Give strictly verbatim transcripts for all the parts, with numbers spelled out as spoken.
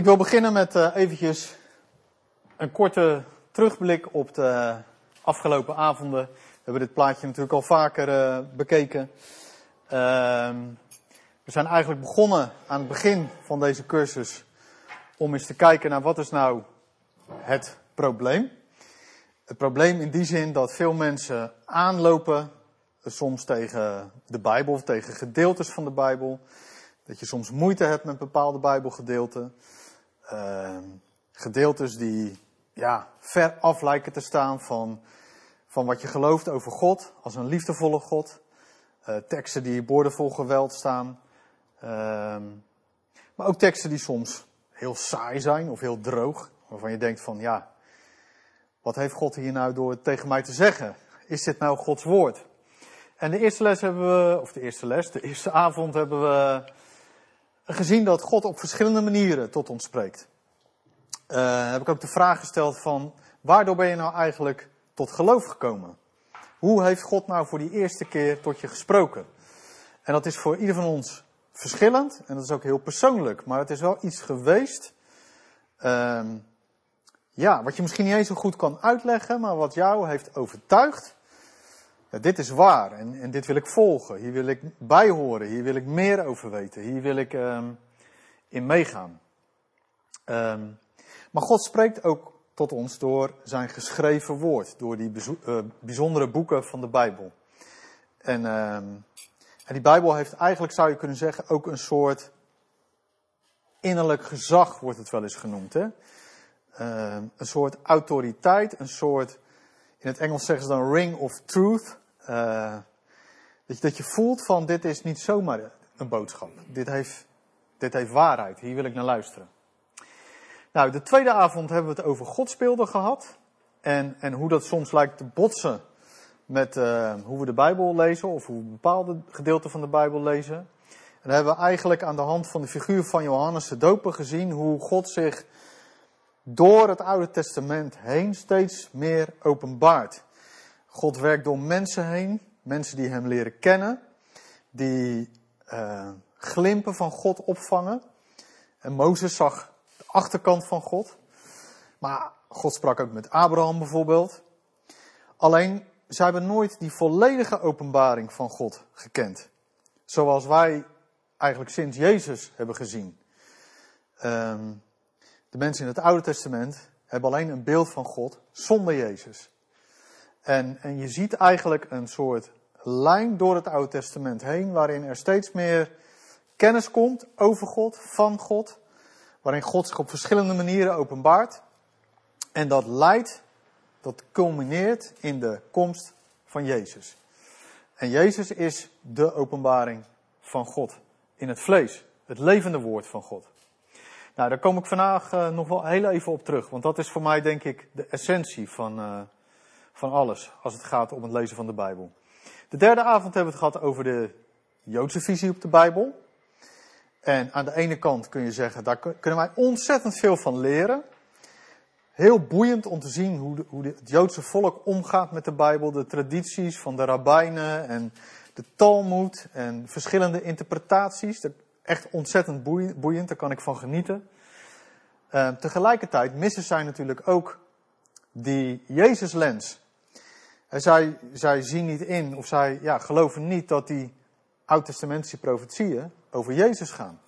wil beginnen met uh, eventjes een korte terugblik op de afgelopen avonden. We hebben dit plaatje natuurlijk al vaker uh, bekeken. Uh, we zijn eigenlijk begonnen aan het begin van deze cursus om eens te kijken naar wat is nou het probleem. Het probleem in die zin dat veel mensen aanlopen, soms tegen de Bijbel of tegen gedeeltes van de Bijbel. Dat je soms moeite hebt met bepaalde Bijbelgedeelten. Uh, gedeeltes die ja, ver af lijken te staan van, van wat je gelooft over God als een liefdevolle God. Uh, teksten die boordevol geweld staan. Uh, maar ook teksten die soms heel saai zijn of heel droog. Waarvan je denkt van ja, wat heeft God hier nou door tegen mij te zeggen? Is dit nou Gods woord? En de eerste les hebben we, of de eerste les, de eerste avond hebben we gezien dat God op verschillende manieren tot ons spreekt. Uh, heb ik ook de vraag gesteld van, waardoor ben je nou eigenlijk tot geloof gekomen? Hoe heeft God nou voor die eerste keer tot je gesproken? En dat is voor ieder van ons verschillend en dat is ook heel persoonlijk. Maar het is wel iets geweest, uh, ja, wat je misschien niet eens zo goed kan uitleggen, maar wat jou heeft overtuigd. Ja, dit is waar en, en dit wil ik volgen. Hier wil ik bij horen. Hier wil ik meer over weten. Hier wil ik um, in meegaan. Um, maar God spreekt ook tot ons door zijn geschreven woord. Door die bezo- uh, bijzondere boeken van de Bijbel. En, um, en die Bijbel heeft eigenlijk, zou je kunnen zeggen, ook een soort innerlijk gezag, wordt het wel eens genoemd. Hè? Uh, een soort autoriteit, een soort... In het Engels zeggen ze dan ring of truth. Uh, dat, je, dat je voelt van dit is niet zomaar een boodschap. Dit heeft, dit heeft waarheid. Hier wil ik naar luisteren. Nou, de tweede avond hebben we het over godsbeelden gehad. En, en hoe dat soms lijkt te botsen met uh, hoe we de Bijbel lezen. Of hoe we bepaalde gedeelten van de Bijbel lezen. En dan hebben we eigenlijk aan de hand van de figuur van Johannes de Doper gezien hoe God zich door het Oude Testament heen steeds meer openbaart. God werkt door mensen heen, mensen die hem leren kennen, die uh, glimpen van God opvangen. En Mozes zag de achterkant van God. Maar God sprak ook met Abraham bijvoorbeeld. Alleen, zij hebben nooit die volledige openbaring van God gekend. Zoals wij eigenlijk sinds Jezus hebben gezien. Um, De mensen in het Oude Testament hebben alleen een beeld van God zonder Jezus. En, en je ziet eigenlijk een soort lijn door het Oude Testament heen, waarin er steeds meer kennis komt over God, van God. Waarin God zich op verschillende manieren openbaart. En dat leidt, dat culmineert in de komst van Jezus. En Jezus is de openbaring van God in het vlees, het levende woord van God. Nou, daar kom ik vandaag uh, nog wel heel even op terug. Want dat is voor mij denk ik de essentie van, uh, van alles. Als het gaat om het lezen van de Bijbel. De derde avond hebben we het gehad over de Joodse visie op de Bijbel. En aan de ene kant kun je zeggen, daar kunnen wij ontzettend veel van leren. Heel boeiend om te zien hoe, de, hoe de, het Joodse volk omgaat met de Bijbel. De tradities van de rabbijnen en de Talmud en verschillende interpretaties. De, Echt ontzettend boeiend, daar kan ik van genieten. Uh, tegelijkertijd missen zij natuurlijk ook die Jezus-lens. En zij, zij zien niet in, of zij ja, geloven niet dat die oud-testamentische profetieën over Jezus gaan.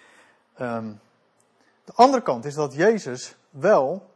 Um, de andere kant is dat Jezus wel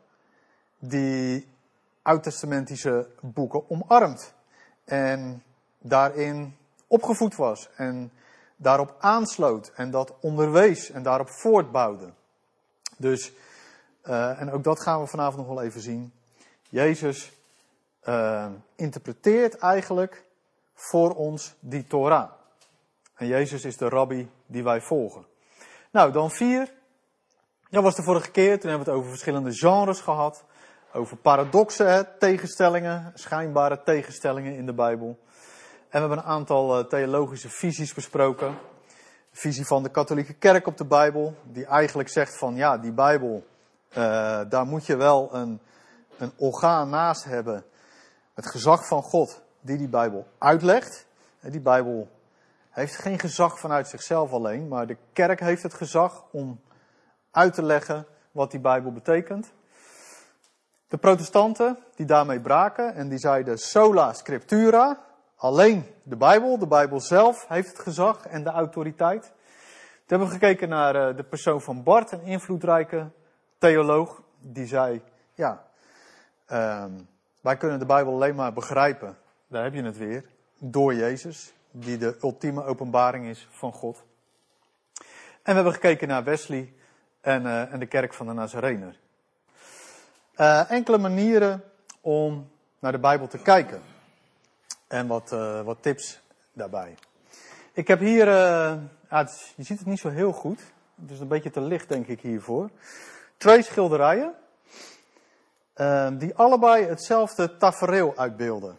die oud-testamentische boeken omarmt. En daarin opgevoed was en daarop aansloot en dat onderwees en daarop voortbouwde. Dus, uh, en ook dat gaan we vanavond nog wel even zien. Jezus uh, interpreteert eigenlijk voor ons die Torah. En Jezus is de rabbi die wij volgen. Nou, dan vier. Dat was de vorige keer. Toen hebben we het over verschillende genres gehad. Over paradoxen, tegenstellingen, schijnbare tegenstellingen in de Bijbel. En we hebben een aantal uh, theologische visies besproken. De visie van de katholieke kerk op de Bijbel. Die eigenlijk zegt van ja, die Bijbel, uh, daar moet je wel een, een orgaan naast hebben. Het gezag van God die die Bijbel uitlegt. Die Bijbel heeft geen gezag vanuit zichzelf alleen. Maar de kerk heeft het gezag om uit te leggen wat die Bijbel betekent. De protestanten die daarmee braken en die zeiden sola scriptura, alleen de Bijbel, de Bijbel zelf heeft het gezag en de autoriteit. Toen hebben we gekeken naar de persoon van Barth, een invloedrijke theoloog, die zei, ja, um, wij kunnen de Bijbel alleen maar begrijpen, daar heb je het weer, door Jezus, die de ultieme openbaring is van God. En we hebben gekeken naar Wesley en, uh, en de kerk van de Nazarener. Uh, enkele manieren om naar de Bijbel te kijken. En wat, uh, wat tips daarbij. Ik heb hier, uh, ja, het is, je ziet het niet zo heel goed. Het is een beetje te licht denk ik hiervoor. Twee schilderijen. Uh, die allebei hetzelfde tafereel uitbeelden.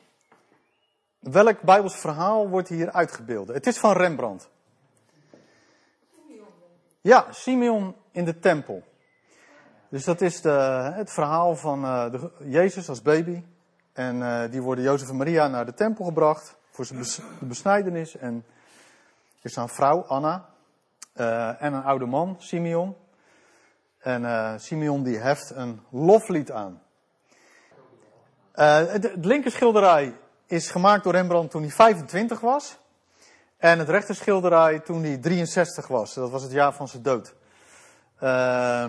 Welk Bijbels verhaal wordt hier uitgebeeld? Het is van Rembrandt. Ja, Simeon in de tempel. Dus dat is de, het verhaal van uh, de, Jezus als baby. En uh, die worden Jozef en Maria naar de tempel gebracht voor zijn bes, de besnijdenis. En er is een vrouw, Anna, uh, en een oude man, Simeon. En uh, Simeon die heft een loflied aan. Uh, het, het linker schilderij is gemaakt door Rembrandt toen hij vijfentwintig was. En het rechter schilderij toen hij drieënzestig was. Dat was het jaar van zijn dood. Uh,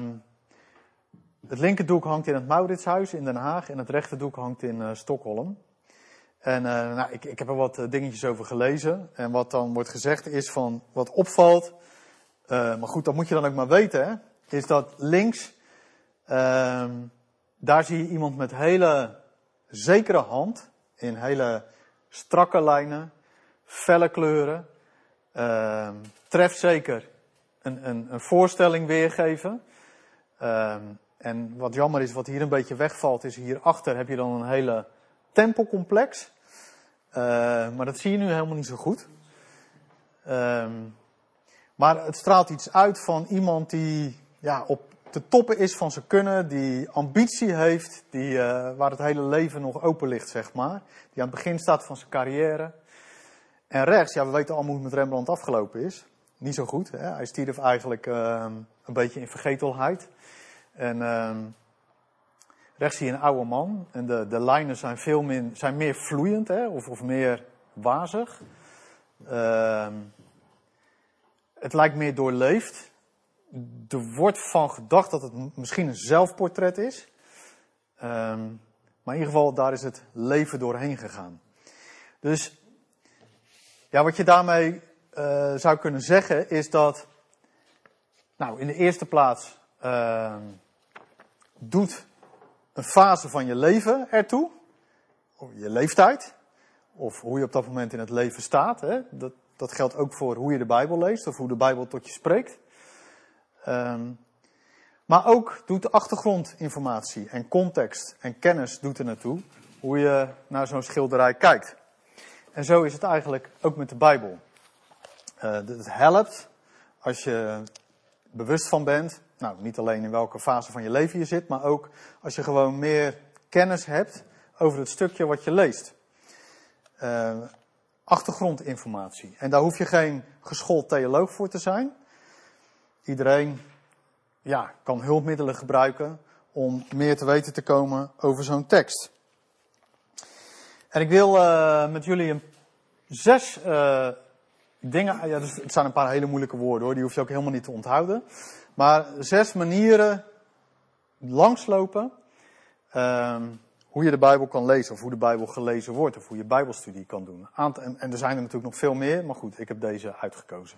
het linkerdoek hangt in het Mauritshuis in Den Haag. En het rechterdoek hangt in uh, Stockholm. En uh, nou, ik, ik heb er wat uh, dingetjes over gelezen. En wat dan wordt gezegd is van wat opvalt. Uh, maar goed, dat moet je dan ook maar weten. Hè, is dat links. Uh, daar zie je iemand met hele zekere hand. In hele strakke lijnen. Felle kleuren. Uh, trefzeker een, een, een voorstelling weergeven. Uh, en wat jammer is, wat hier een beetje wegvalt, is hierachter heb je dan een hele tempelcomplex. Uh, maar dat zie je nu helemaal niet zo goed. Uh, maar het straalt iets uit van iemand die ja, op de toppen is van zijn kunnen, die ambitie heeft, die, uh, waar het hele leven nog open ligt, zeg maar. Die aan het begin staat van zijn carrière. En rechts, ja, we weten allemaal hoe het met Rembrandt afgelopen is. Niet zo goed. Hè? Hij stierf eigenlijk uh, een beetje in vergetelheid. En uh, rechts zie je een oude man. En de, de lijnen zijn, veel min, zijn meer vloeiend, hè? Of, of meer wazig. Uh, het lijkt meer doorleefd. Er wordt van gedacht dat het misschien een zelfportret is. Uh, maar in ieder geval, daar is het leven doorheen gegaan. Dus ja, wat je daarmee uh, zou kunnen zeggen is dat, nou, in de eerste plaats uh, doet een fase van je leven ertoe, je leeftijd, of hoe je op dat moment in het leven staat. Hè? Dat, dat geldt ook voor hoe je de Bijbel leest of hoe de Bijbel tot je spreekt. Um, maar ook doet de achtergrondinformatie en context en kennis doet er naartoe hoe je naar zo'n schilderij kijkt. En zo is het eigenlijk ook met de Bijbel. Uh, het helpt als je bewust van bent, nou niet alleen in welke fase van je leven je zit, maar ook als je gewoon meer kennis hebt over het stukje wat je leest. Uh, achtergrondinformatie. En daar hoef je geen geschoold theoloog voor te zijn. Iedereen ja, kan hulpmiddelen gebruiken om meer te weten te komen over zo'n tekst. En ik wil uh, met jullie een zes uh, dingen, ja, dus het zijn een paar hele moeilijke woorden hoor, die hoef je ook helemaal niet te onthouden. Maar zes manieren langslopen uh, hoe je de Bijbel kan lezen, of hoe de Bijbel gelezen wordt, of hoe je Bijbelstudie kan doen. En, en er zijn er natuurlijk nog veel meer, maar goed, ik heb deze uitgekozen.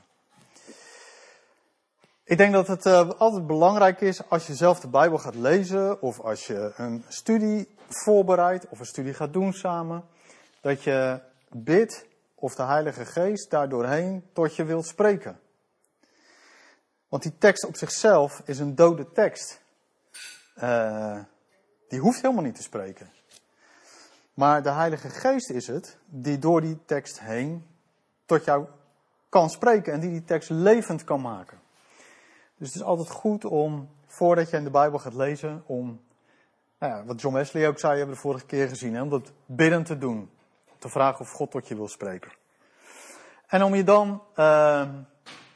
Ik denk dat het uh, altijd belangrijk is als je zelf de Bijbel gaat lezen, of als je een studie voorbereidt, of een studie gaat doen samen, dat je bidt of de Heilige Geest daar doorheen tot je wilt spreken. Want die tekst op zichzelf is een dode tekst. Uh, die hoeft helemaal niet te spreken. Maar de Heilige Geest is het die door die tekst heen tot jou kan spreken en die die tekst levend kan maken. Dus het is altijd goed om, voordat je in de Bijbel gaat lezen, om, nou ja, wat John Wesley ook zei, hebben we de vorige keer gezien, hè, om dat bidden te doen. Om te vragen of God tot je wil spreken. En om je dan uh,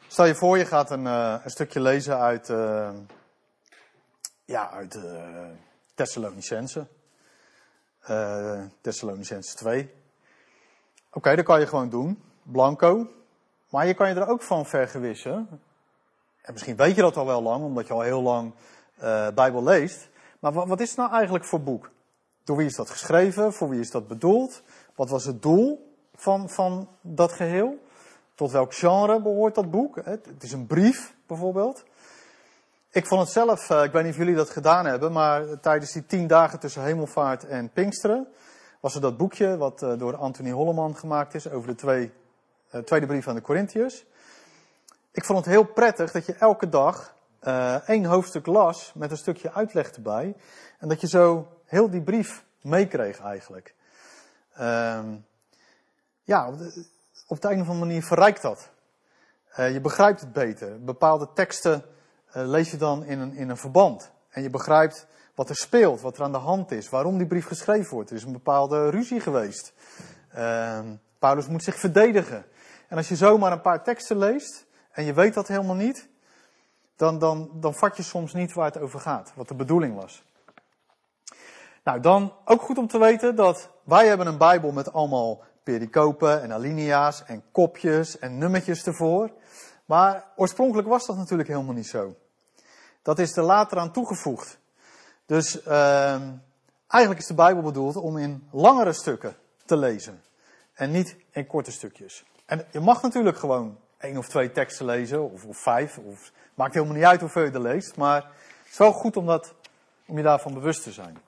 Stel je voor, je gaat een, uh, een stukje lezen uit, uh, ja, uit uh, Thessalonicenzen. Uh, Thessalonicenzen twee. Oké, okay, dat kan je gewoon doen. Blanco. Maar je kan je er ook van vergewissen. En misschien weet je dat al wel lang, omdat je al heel lang uh, Bijbel leest. Maar wat, wat is het nou eigenlijk voor boek? Door wie is dat geschreven? Voor wie is dat bedoeld? Wat was het doel van, van dat geheel? Tot welk genre behoort dat boek? Het is een brief, bijvoorbeeld. Ik vond het zelf, ik weet niet of jullie dat gedaan hebben, maar tijdens die tien dagen tussen Hemelvaart en Pinksteren was er dat boekje wat door Anthony Holleman gemaakt is over de twee, uh, tweede brief aan de Korintiërs. Ik vond het heel prettig dat je elke dag uh, één hoofdstuk las met een stukje uitleg erbij. En dat je zo heel die brief meekreeg eigenlijk. Uh, ja, op de een of andere manier verrijkt dat. Uh, je begrijpt het beter. Bepaalde teksten uh, lees je dan in een, in een verband. En je begrijpt wat er speelt, wat er aan de hand is, waarom die brief geschreven wordt. Er is een bepaalde ruzie geweest. Uh, Paulus moet zich verdedigen. En als je zomaar een paar teksten leest en je weet dat helemaal niet, dan, dan, dan vat je soms niet waar het over gaat, wat de bedoeling was. Nou, dan ook goed om te weten dat wij hebben een Bijbel met allemaal pericopen en alinea's en kopjes en nummertjes ervoor. Maar oorspronkelijk was dat natuurlijk helemaal niet zo. Dat is er later aan toegevoegd. Dus uh, eigenlijk is de Bijbel bedoeld om in langere stukken te lezen. En niet in korte stukjes. En je mag natuurlijk gewoon één of twee teksten lezen, of, of vijf. Of, maakt helemaal niet uit hoeveel je er leest. Maar het is wel goed om, dat, om je daarvan bewust te zijn.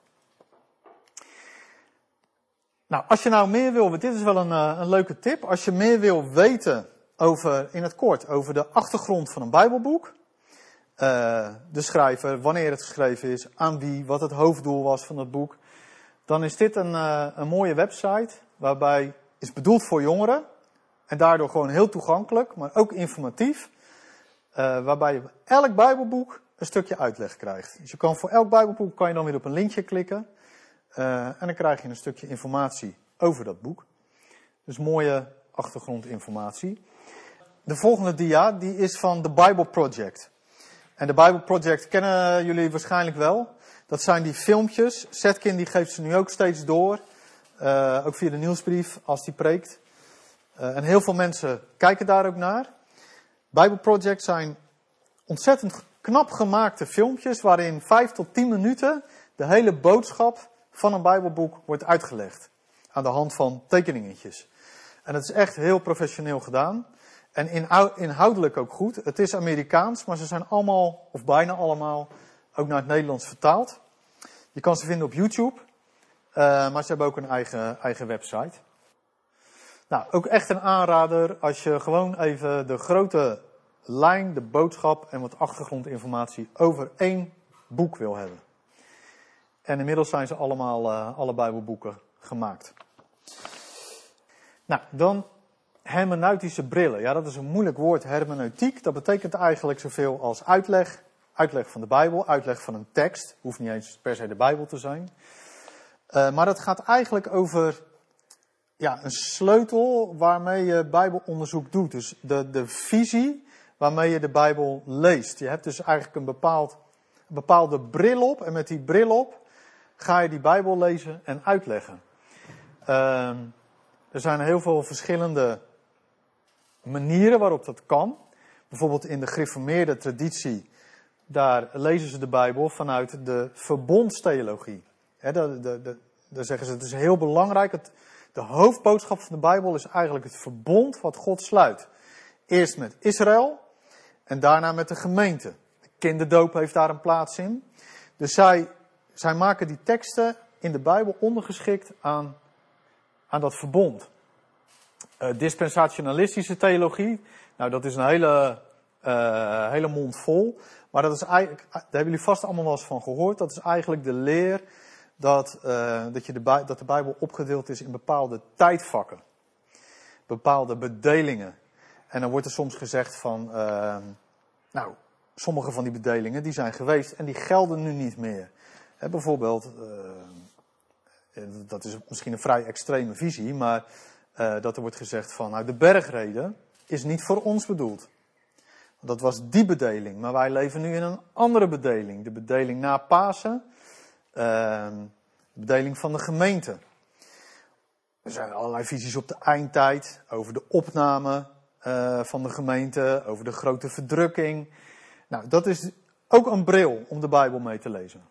Nou, als je nou meer wil, dit is wel een, een leuke tip. Als je meer wil weten over, in het kort, over de achtergrond van een Bijbelboek. Uh, de schrijver, wanneer het geschreven is, aan wie, wat het hoofddoel was van het boek. Dan is dit een, uh, een mooie website, waarbij is bedoeld voor jongeren. En daardoor gewoon heel toegankelijk, maar ook informatief. Uh, waarbij je elk Bijbelboek een stukje uitleg krijgt. Dus je kan voor elk Bijbelboek kan je dan weer op een linkje klikken. Uh, en dan krijg je een stukje informatie over dat boek. Dus mooie achtergrondinformatie. De volgende dia, die is van de Bible Project. En de Bible Project kennen jullie waarschijnlijk wel. Dat zijn die filmpjes. Zetkin die geeft ze nu ook steeds door. Uh, ook via de nieuwsbrief als die preekt. Uh, en heel veel mensen kijken daar ook naar. Bible Project zijn ontzettend knap gemaakte filmpjes waarin vijf tot tien minuten de hele boodschap van een Bijbelboek wordt uitgelegd. Aan de hand van tekeningetjes. En dat is echt heel professioneel gedaan. En inhoudelijk ook goed. Het is Amerikaans, maar ze zijn allemaal, of bijna allemaal, ook naar het Nederlands vertaald. Je kan ze vinden op YouTube. Uh, maar ze hebben ook een eigen, eigen website. Nou, ook echt een aanrader als je gewoon even de grote lijn, de boodschap en wat achtergrondinformatie over één boek wil hebben. En inmiddels zijn ze allemaal, uh, alle Bijbelboeken gemaakt. Nou, dan hermeneutische brillen. Ja, dat is een moeilijk woord, hermeneutiek. Dat betekent eigenlijk zoveel als uitleg. Uitleg van de Bijbel, uitleg van een tekst. Hoeft niet eens per se de Bijbel te zijn. Uh, maar dat gaat eigenlijk over ja, een sleutel waarmee je Bijbelonderzoek doet. Dus de, de visie waarmee je de Bijbel leest. Je hebt dus eigenlijk een bepaald, een bepaalde bril op. En met die bril op ga je die Bijbel lezen en uitleggen. Uh, er zijn heel veel verschillende manieren waarop dat kan. Bijvoorbeeld in de gereformeerde traditie. Daar lezen ze de Bijbel vanuit de verbondstheologie. He, de, de, de, daar zeggen ze, het is heel belangrijk. Het, de hoofdboodschap van de Bijbel is eigenlijk het verbond wat God sluit. Eerst met Israël en daarna met de gemeente. De kinderdoop heeft daar een plaats in. Dus zij, zij maken die teksten in de Bijbel ondergeschikt aan, aan dat verbond. Uh, dispensationalistische theologie, nou dat is een hele, uh, hele mond vol. Maar dat is eigenlijk, daar hebben jullie vast allemaal wel eens van gehoord. Dat is eigenlijk de leer dat, uh, dat, je de, dat de Bijbel opgedeeld is in bepaalde tijdvakken. Bepaalde bedelingen. En dan wordt er soms gezegd van, uh, nou, sommige van die bedelingen die zijn geweest en die gelden nu niet meer. He, bijvoorbeeld, uh, dat is misschien een vrij extreme visie, maar uh, dat er wordt gezegd van, nou, de bergreden is niet voor ons bedoeld. Dat was die bedeling. Maar wij leven nu in een andere bedeling. De bedeling na Pasen. Uh, de bedeling van de gemeente. Er zijn allerlei visies op de eindtijd. Over de opname uh, van de gemeente. Over de grote verdrukking. Nou, dat is ook een bril om de Bijbel mee te lezen.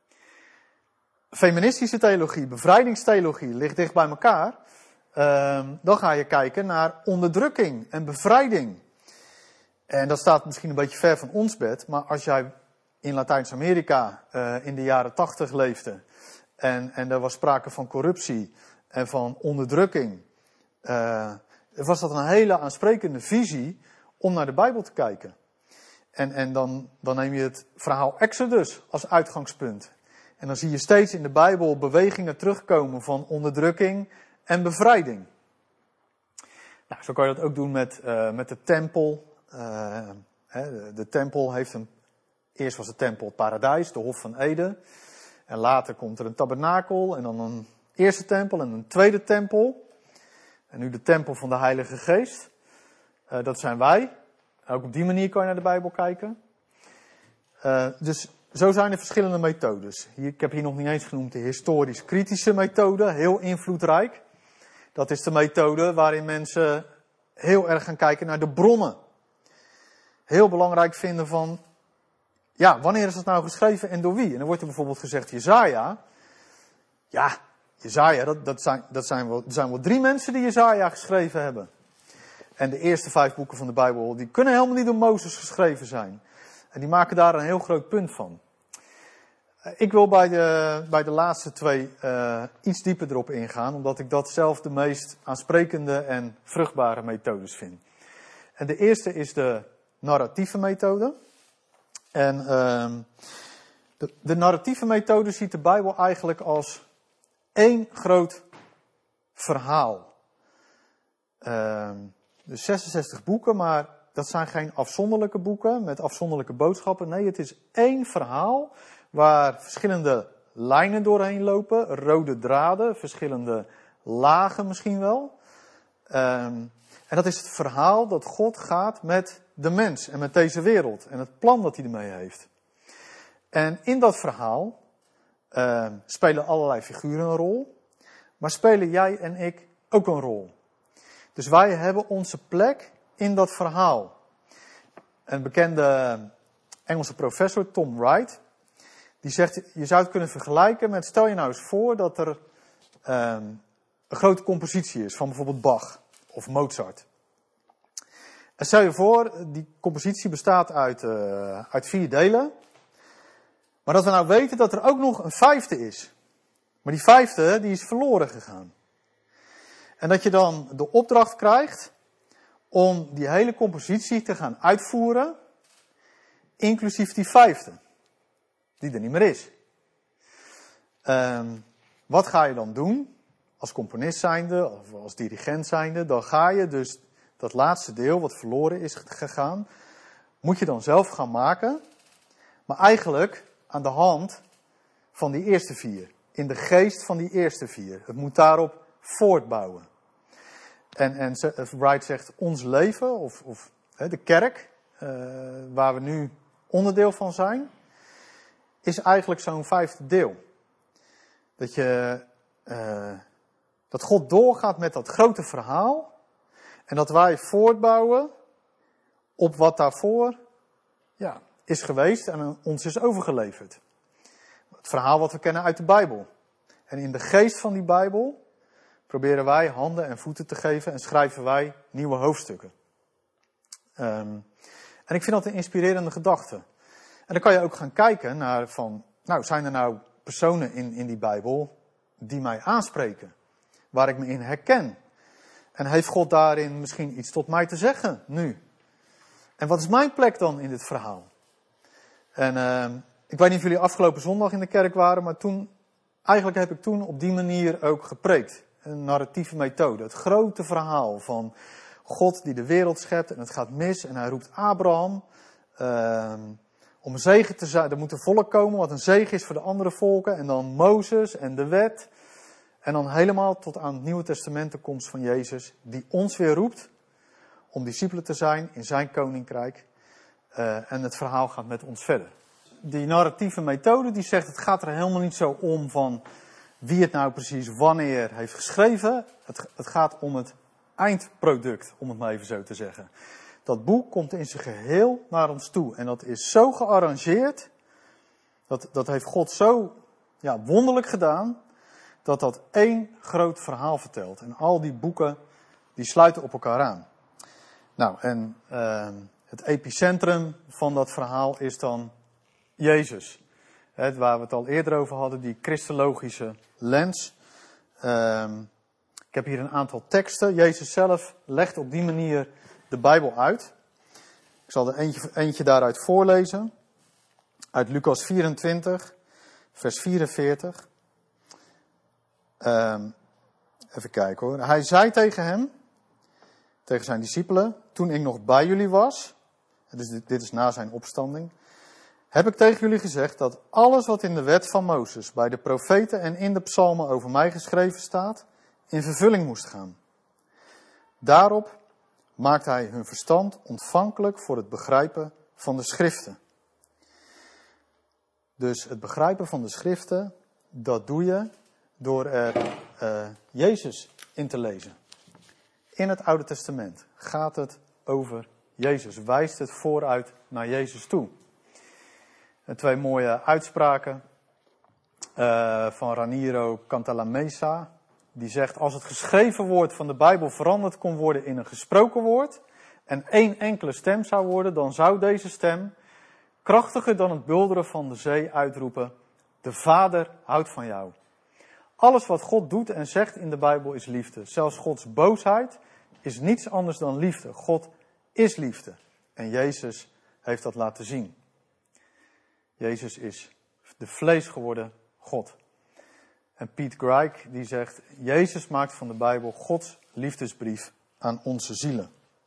Feministische theologie, bevrijdingstheologie ligt dicht bij elkaar. Uh, dan ga je kijken naar onderdrukking en bevrijding. En dat staat misschien een beetje ver van ons bed, maar als jij in Latijns-Amerika uh, in de jaren tachtig leefde en, en er was sprake van corruptie en van onderdrukking, uh, was dat een hele aansprekende visie om naar de Bijbel te kijken. En, en dan, dan neem je het verhaal Exodus als uitgangspunt. En dan zie je steeds in de Bijbel bewegingen terugkomen van onderdrukking en bevrijding. Nou, zo kan je dat ook doen met, uh, met de tempel. Uh, hè, de, de tempel heeft een... Eerst was de tempel het paradijs, de Hof van Eden. En later komt er een tabernakel en dan een eerste tempel en een tweede tempel. En nu de tempel van de Heilige Geest. Uh, dat zijn wij. Ook op die manier kan je naar de Bijbel kijken. Uh, dus zo zijn er verschillende methodes. Hier, ik heb hier nog niet eens genoemd de historisch-kritische methode, heel invloedrijk. Dat is de methode waarin mensen heel erg gaan kijken naar de bronnen. Heel belangrijk vinden van, ja, wanneer is het nou geschreven en door wie? En dan wordt er bijvoorbeeld gezegd, Jesaja. Ja, Jesaja, dat, dat, zijn, dat zijn wel, er zijn wel drie mensen die Jesaja geschreven hebben. En de eerste vijf boeken van de Bijbel, die kunnen helemaal niet door Mozes geschreven zijn. En die maken daar een heel groot punt van. Ik wil bij de, bij de laatste twee uh, iets dieper erop ingaan, omdat ik dat zelf de meest aansprekende en vruchtbare methodes vind. En de eerste is de narratieve methode. En uh, de, de narratieve methode ziet de Bijbel eigenlijk als één groot verhaal. Uh, dus zesenzestig boeken, maar dat zijn geen afzonderlijke boeken met afzonderlijke boodschappen. Nee, het is één verhaal waar verschillende lijnen doorheen lopen, rode draden, verschillende lagen misschien wel. Um, en dat is het verhaal dat God gaat met de mens en met deze wereld en het plan dat hij ermee heeft. En in dat verhaal uh, spelen allerlei figuren een rol, maar spelen jij en ik ook een rol. Dus wij hebben onze plek in dat verhaal. Een bekende Engelse professor, Tom Wright, die zegt, je zou het kunnen vergelijken met, stel je nou eens voor dat er um, een grote compositie is van bijvoorbeeld Bach of Mozart. En stel je voor, die compositie bestaat uit, uh, uit vier delen, maar dat we nou weten dat er ook nog een vijfde is. Maar die vijfde, die is verloren gegaan. En dat je dan de opdracht krijgt om die hele compositie te gaan uitvoeren, inclusief die vijfde, die er niet meer is. Um, wat ga je dan doen? Als componist zijnde, of als dirigent zijnde, dan ga je dus dat laatste deel wat verloren is gegaan, moet je dan zelf gaan maken, maar eigenlijk aan de hand van die eerste vier. In de geest van die eerste vier. Het moet daarop voortbouwen. En, en Wright zegt, ons leven, of, of de kerk, uh, waar we nu onderdeel van zijn, is eigenlijk zo'n vijfde deel. Dat je, uh, dat God doorgaat met dat grote verhaal, en dat wij voortbouwen op wat daarvoor, ja, is geweest en ons is overgeleverd. Het verhaal wat we kennen uit de Bijbel. En in de geest van die Bijbel proberen wij handen en voeten te geven en schrijven wij nieuwe hoofdstukken. Um, en ik vind dat een inspirerende gedachte. En dan kan je ook gaan kijken naar van, nou, zijn er nou personen in, in die Bijbel die mij aanspreken? Waar ik me in herken? En heeft God daarin misschien iets tot mij te zeggen nu? En wat is mijn plek dan in dit verhaal? En uh, ik weet niet of jullie afgelopen zondag in de kerk waren, maar toen, eigenlijk heb ik toen op die manier ook gepreekt. Een narratieve methode. Het grote verhaal van God die de wereld schept en het gaat mis en hij roept Abraham uh, om een zegen te zijn. Er moet een volk komen wat een zegen is voor de andere volken en dan Mozes en de wet. En dan helemaal tot aan het Nieuwe Testament de komst van Jezus die ons weer roept om discipelen te zijn in zijn koninkrijk. Uh, en het verhaal gaat met ons verder. Die narratieve methode die zegt, het gaat er helemaal niet zo om van wie het nou precies wanneer heeft geschreven. Het, het gaat om het eindproduct, om het maar even zo te zeggen. Dat boek komt in zijn geheel naar ons toe. En dat is zo gearrangeerd, dat, dat heeft God zo ja, wonderlijk gedaan, dat dat één groot verhaal vertelt. En al die boeken, die sluiten op elkaar aan. Nou, en uh, het epicentrum van dat verhaal is dan Jezus. Hè, waar we het al eerder over hadden, die christologische lens. Uh, ik heb hier een aantal teksten. Jezus zelf legt op die manier de Bijbel uit. Ik zal er eentje, eentje daaruit voorlezen. Uit Lucas vierentwintig, vers vierenveertig. Uh, even kijken hoor. Hij zei tegen hem, tegen zijn discipelen, toen ik nog bij jullie was, dus dit, dit is na zijn opstanding, heb ik tegen jullie gezegd dat alles wat in de wet van Mozes, bij de profeten en in de psalmen over mij geschreven staat, in vervulling moest gaan. Daarop maakt hij hun verstand ontvankelijk voor het begrijpen van de schriften. Dus het begrijpen van de schriften, dat doe je door er uh, Jezus in te lezen. In het Oude Testament gaat het over Jezus, wijst het vooruit naar Jezus toe. En twee mooie uitspraken uh, van Raniero Cantalamessa. Die zegt, als het geschreven woord van de Bijbel veranderd kon worden in een gesproken woord en één enkele stem zou worden, dan zou deze stem krachtiger dan het bulderen van de zee uitroepen, de Vader houdt van jou. Alles wat God doet en zegt in de Bijbel is liefde. Zelfs Gods boosheid is niets anders dan liefde. God is liefde. En Jezus heeft dat laten zien. Jezus is de vlees geworden God. En Piet Greig die zegt, Jezus maakt van de Bijbel Gods liefdesbrief aan onze zielen.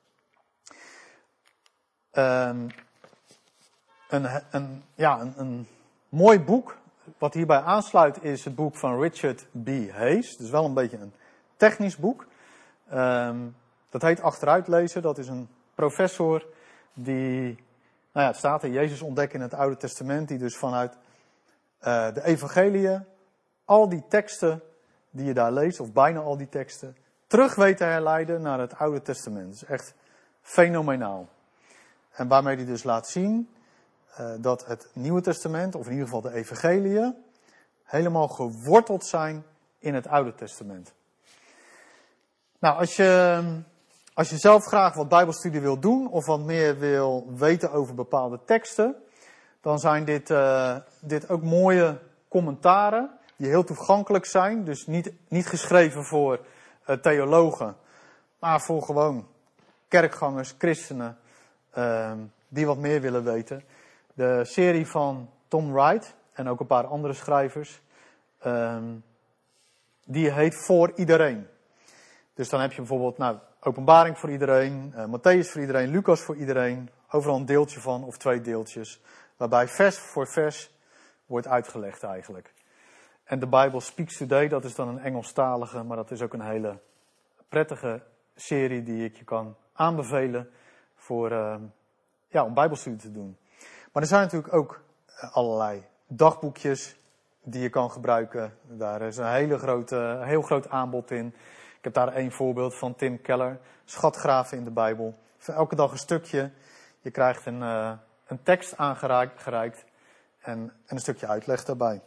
Um, een, een, ja, een, een mooi boek wat hierbij aansluit is het boek van Richard B. Hays. Dus wel een beetje een technisch boek. Um, dat heet Achteruitlezen. Dat is een professor die, nou ja, het staat in Jezus ontdekken in het Oude Testament, die dus vanuit uh, de evangeliën al die teksten die je daar leest, of bijna al die teksten, terug weet te herleiden naar het Oude Testament. Dat is echt fenomenaal. En waarmee hij dus laat zien uh, dat het Nieuwe Testament, of in ieder geval de evangeliën, helemaal geworteld zijn in het Oude Testament. Nou, als je, als je zelf graag wat bijbelstudie wil doen, of wat meer wil weten over bepaalde teksten, dan zijn dit, uh, dit ook mooie commentaren, die heel toegankelijk zijn. Dus niet, niet geschreven voor uh, theologen, maar voor gewoon kerkgangers, christenen, uh, die wat meer willen weten. De serie van Tom Wright en ook een paar andere schrijvers, uh, die heet Voor Iedereen. Dus dan heb je bijvoorbeeld nou, Openbaring voor iedereen, uh, Mattheüs voor iedereen, Lucas voor iedereen. Overal een deeltje van of twee deeltjes. Waarbij vers voor vers wordt uitgelegd eigenlijk. En de Bible Speaks Today, dat is dan een Engelstalige, maar dat is ook een hele prettige serie die ik je kan aanbevelen voor, uh, ja, om bijbelstudie te doen. Maar er zijn natuurlijk ook allerlei dagboekjes die je kan gebruiken. Daar is een hele grote, een heel groot aanbod in. Ik heb daar één voorbeeld van Tim Keller, Schatgraven in de Bijbel. Voor elke dag een stukje. Je krijgt een, uh, een tekst aangereikt en, en een stukje uitleg daarbij.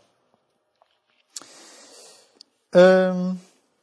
Um,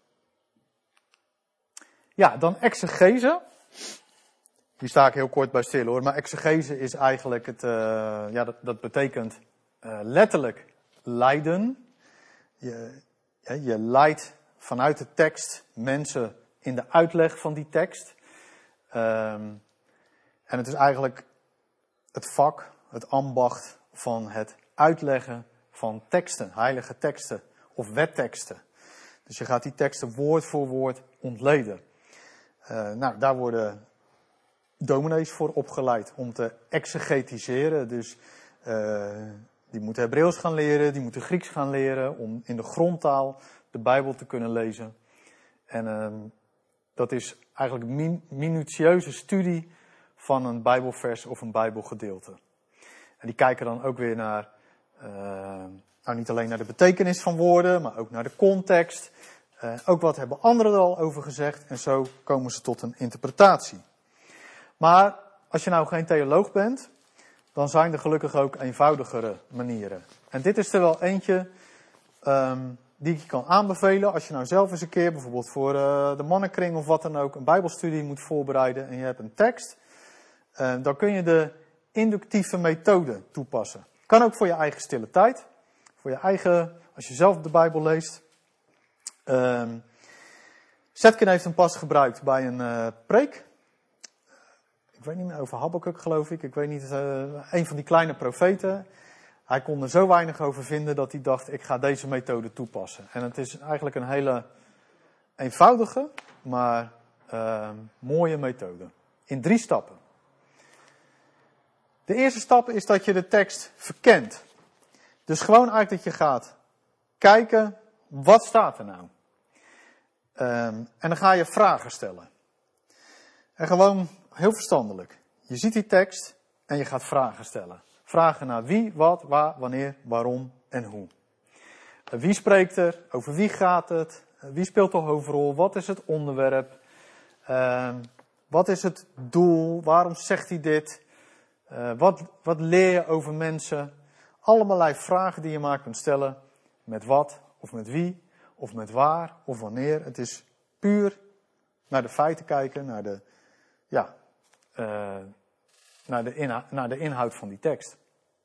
ja, dan exegese. Hier sta ik heel kort bij stil hoor. Maar exegese is eigenlijk het, uh, ja, dat, dat betekent uh, letterlijk leiden. Je, ja, je leidt vanuit de tekst mensen in de uitleg van die tekst. Um, en het is eigenlijk het vak, het ambacht van het uitleggen van teksten, heilige teksten of wetteksten. Dus je gaat die teksten woord voor woord ontleden. Uh, nou, daar worden dominees voor opgeleid om te exegetiseren. Dus uh, die moeten Hebreeuws gaan leren, die moeten Grieks gaan leren om in de grondtaal de Bijbel te kunnen lezen. En uh, dat is eigenlijk min- minutieuze studie van een Bijbelvers of een Bijbelgedeelte. En die kijken dan ook weer naar, uh, nou niet alleen naar de betekenis van woorden, maar ook naar de context. Uh, ook wat hebben anderen er al over gezegd en zo komen ze tot een interpretatie. Maar als je nou geen theoloog bent, dan zijn er gelukkig ook eenvoudigere manieren. En dit is er wel eentje um, die ik je kan aanbevelen als je nou zelf eens een keer bijvoorbeeld voor uh, de mannenkring of wat dan ook een bijbelstudie moet voorbereiden en je hebt een tekst. Uh, dan kun je de inductieve methode toepassen. Kan ook voor je eigen stille tijd, voor je eigen, als je zelf de Bijbel leest. Um, Zetkin heeft hem pas gebruikt bij een uh, preek. Ik weet niet meer, over Habakuk geloof ik. Ik weet niet, uh, een van die kleine profeten. Hij kon er zo weinig over vinden dat hij dacht, ik ga deze methode toepassen. En het is eigenlijk een hele eenvoudige, maar uh, mooie methode. In drie stappen. De eerste stap is dat je de tekst verkent. Dus gewoon eigenlijk dat je gaat kijken, wat staat er nou? Um, en dan ga je vragen stellen. En gewoon heel verstandelijk. Je ziet die tekst en je gaat vragen stellen. Vragen naar wie, wat, waar, wanneer, waarom en hoe. Uh, wie spreekt er? Over wie gaat het? Uh, wie speelt de hoofdrol? Wat is het onderwerp? Uh, wat is het doel? Waarom zegt hij dit? Uh, wat, wat leer je over mensen? Allerlei vragen die je maar kunt stellen. Met wat of met wie of met waar of wanneer. Het is puur naar de feiten kijken, naar de, ja, uh, naar de, inhoud, naar de inhoud van die tekst.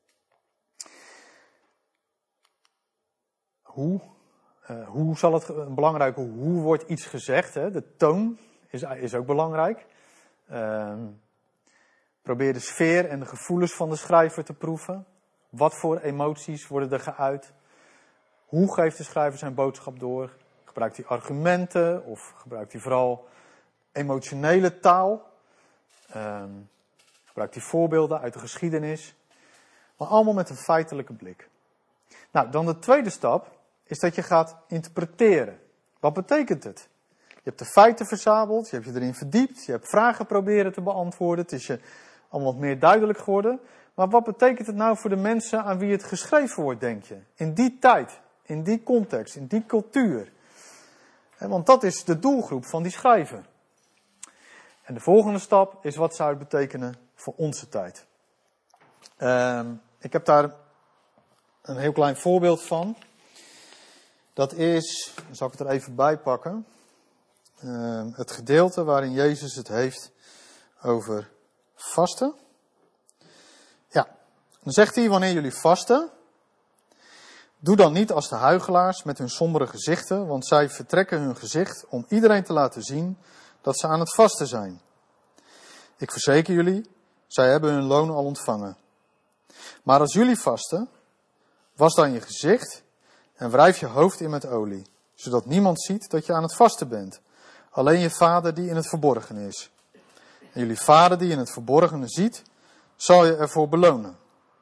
Hoe? Uh, hoe zal het, een belangrijke, hoe wordt iets gezegd? Hè? De toon is, is ook belangrijk. Uh, probeer de sfeer en de gevoelens van de schrijver te proeven. Wat voor emoties worden er geuit? Hoe geeft de schrijver zijn boodschap door? Gebruikt hij argumenten of gebruikt hij vooral emotionele taal? Um, gebruikt hij voorbeelden uit de geschiedenis? Maar allemaal met een feitelijke blik. Nou, dan de tweede stap is dat je gaat interpreteren. Wat betekent het? Je hebt de feiten verzameld, je hebt je erin verdiept, je hebt vragen proberen te beantwoorden. Het is je allemaal wat meer duidelijk geworden. Maar wat betekent het nou voor de mensen aan wie het geschreven wordt, denk je? In die tijd, in die context, in die cultuur. Want dat is de doelgroep van die schrijver. En de volgende stap is, wat zou het betekenen voor onze tijd? Um, ik heb daar een heel klein voorbeeld van. Dat is, dan zal ik het er even bij pakken. Um, het gedeelte waarin Jezus het heeft over vasten. Ja, dan zegt hij, wanneer jullie vasten, doe dan niet als de huichelaars met hun sombere gezichten, want zij vertrekken hun gezicht om iedereen te laten zien dat ze aan het vasten zijn. Ik verzeker jullie, zij hebben hun loon al ontvangen. Maar als jullie vasten, was dan je gezicht en wrijf je hoofd in met olie, zodat niemand ziet dat je aan het vasten bent. Alleen je vader die in het verborgen is. En jullie vader die in het verborgene ziet, zal je ervoor belonen.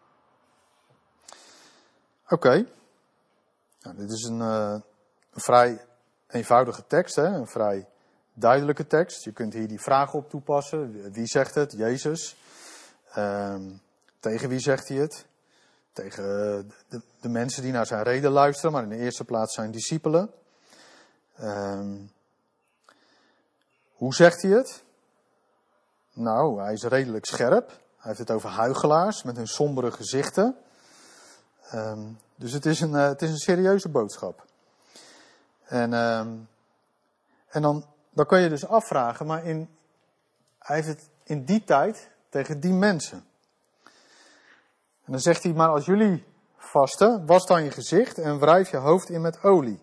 Oké. Okay. Nou, dit is een, uh, een vrij eenvoudige tekst, hè? Een vrij duidelijke tekst. Je kunt hier die vragen op toepassen. Wie zegt het? Jezus. Um, tegen wie zegt hij het? Tegen de, de mensen die naar zijn reden luisteren, maar in de eerste plaats zijn discipelen. Um, hoe zegt hij het? Nou, hij is redelijk scherp. Hij heeft het over huichelaars met hun sombere gezichten. Um, dus het is, een, uh, het is een serieuze boodschap. En, um, en dan, dan kun je dus afvragen, maar in, hij heeft het in die tijd tegen die mensen. En dan zegt hij, maar als jullie vasten, was dan je gezicht en wrijf je hoofd in met olie.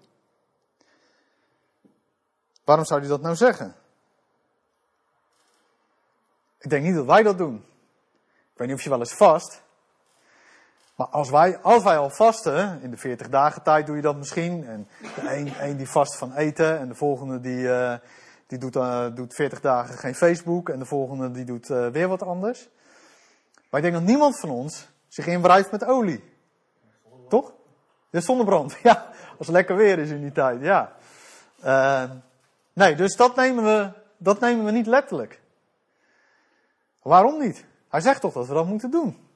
Waarom zou hij dat nou zeggen? Ik denk niet dat wij dat doen. Ik weet niet of je wel eens vast. Maar als wij, als wij al vasten, in de veertig dagen tijd doe je dat misschien. En de een, een die vast van eten en de volgende die, uh, die doet, uh, doet veertig dagen geen Facebook. En de volgende die doet uh, weer wat anders. Maar ik denk dat niemand van ons zich inwrijft met olie. Toch? De zonnebrand, ja. Als het lekker weer is in die tijd, ja. Uh, nee, dus dat nemen we, dat nemen we niet letterlijk. Waarom niet? Hij zegt toch dat we dat moeten doen?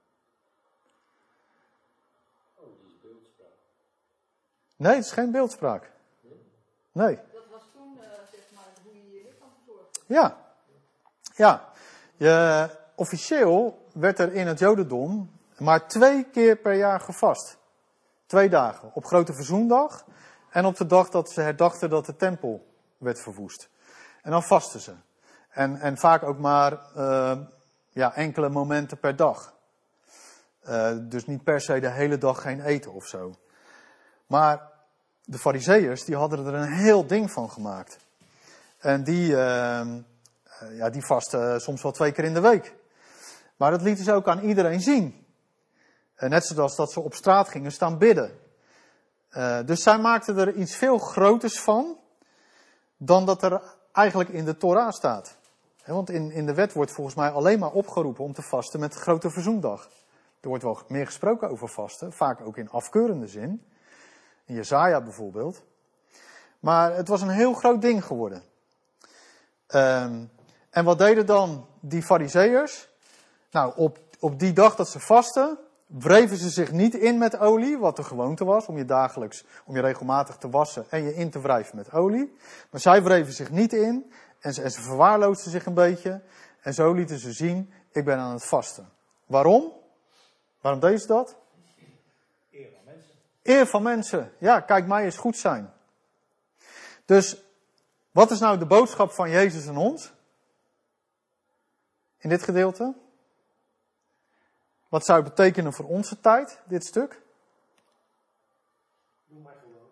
Nee, het is geen beeldspraak. Nee. Dat was toen, uh, zeg maar, hoe je je lichaam verzorgde. Ja. Ja. Je, officieel werd er in het Jodendom maar twee keer per jaar gevast. Twee dagen. Op Grote Verzoendag en op de dag dat ze herdachten dat de tempel werd verwoest. En dan vasten ze. En, en vaak ook maar uh, ja, enkele momenten per dag. Uh, dus niet per se de hele dag geen eten of zo. Maar de Farizeeërs die hadden er een heel ding van gemaakt. En die, uh, uh, ja, die vasten soms wel twee keer in de week. Maar dat lieten ze ook aan iedereen zien. Uh, net zoals dat ze op straat gingen staan bidden. Uh, dus zij maakten er iets veel groters van dan dat er eigenlijk in de Torah staat. He, want in, in de wet wordt volgens mij alleen maar opgeroepen om te vasten met Grote Verzoendag. Er wordt wel meer gesproken over vasten, vaak ook in afkeurende zin. In Jesaja bijvoorbeeld. Maar het was een heel groot ding geworden. Um, en wat deden dan die Farizeeërs? Nou, op, op die dag dat ze vasten, wreven ze zich niet in met olie, wat de gewoonte was, om je dagelijks, om je regelmatig te wassen en je in te wrijven met olie. Maar zij wreven zich niet in en ze, en ze verwaarloosden zich een beetje. En zo lieten ze zien, ik ben aan het vasten. Waarom? Waarom deden ze dat? Eer van mensen. Eer van mensen. Ja, kijk, mij eens goed zijn. Dus, wat is nou de boodschap van Jezus en ons? In dit gedeelte? Wat zou het betekenen voor onze tijd, dit stuk? Doe maar gewoon.